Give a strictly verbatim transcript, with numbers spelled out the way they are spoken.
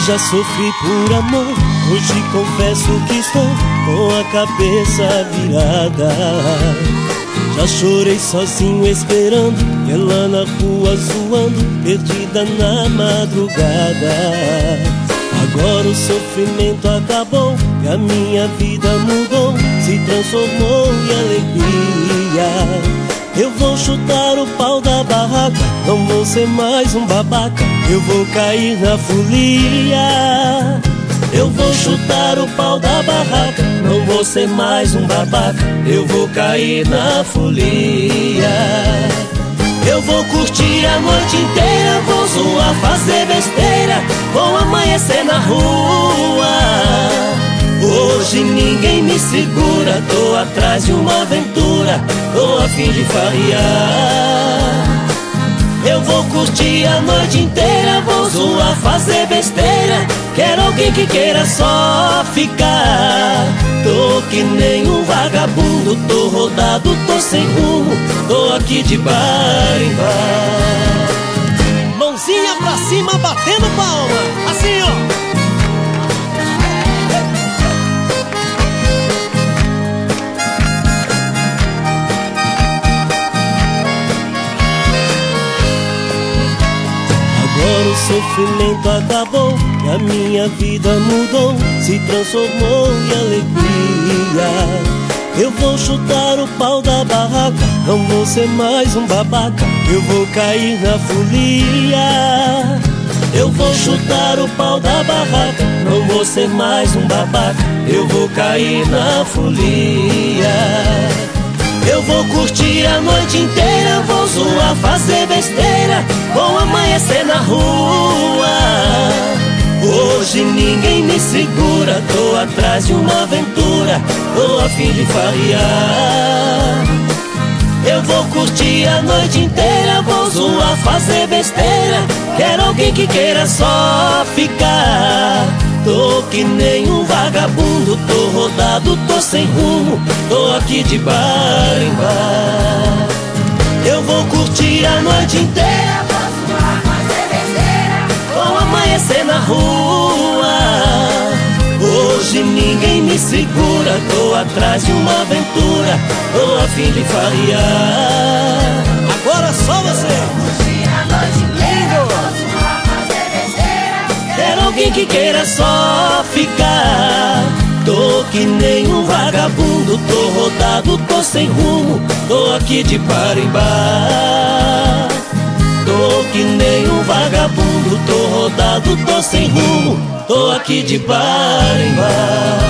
já sofri por amor, hoje confesso que estou com a cabeça virada. Já chorei sozinho esperando ela na rua zoando, perdida na madrugada. Agora o sofrimento acabou e a minha vida mudou, se transformou em alegria. Eu vou chutar o pau da barraca, não vou ser mais um babaca, eu vou cair na folia. Eu vou chutar o pau da barraca, não vou ser mais um babaca, eu vou cair na folia. Eu vou curtir a noite inteira, vou zoar, fazer besteira, vou amanhecer na rua. Hoje ninguém me segura, tô atrás de uma aventura, tô a fim de farrear. Eu vou curtir a noite inteira, vou zoar, fazer besteira, quero alguém que queira só ficar. Tô que nem um vagabundo, tô rodado, tô sem rumo, tô aqui de bar em bar. Mãozinha pra cima, batendo palma, assim ó. Agora o sofrimento acabou e a minha vida mudou, se transformou em alegria. Eu vou chutar o pau da barraca, não vou ser mais um babaca, eu vou cair na folia. Eu vou chutar o pau da barraca, não vou ser mais um babaca, eu vou cair na folia. Eu vou curtir a noite inteira, vou zoar, fazer besteira, vou amanhecer na rua. Hoje ninguém me segura, tô atrás de uma aventura, tô a fim de farrear. Eu vou curtir a noite inteira, vou zoar, fazer besteira, quero alguém que queira só ficar. Tô que nem um vagabundo, tô rodado, tô sem rumo, tô aqui de bar em bar. Eu vou curtir a noite inteira, vou zoar, fazer besteira, vou amanhecer na rua. Hoje ninguém me segura, tô atrás de uma aventura, tô a fim de farrear. Agora só você. Quero alguém que queira só ficar. Tô que nem um vagabundo, tô rodado, tô sem rumo, tô aqui de bar em bar. Tô que nem um vagabundo, tô rodado, tô sem rumo, tô aqui de bar em bar.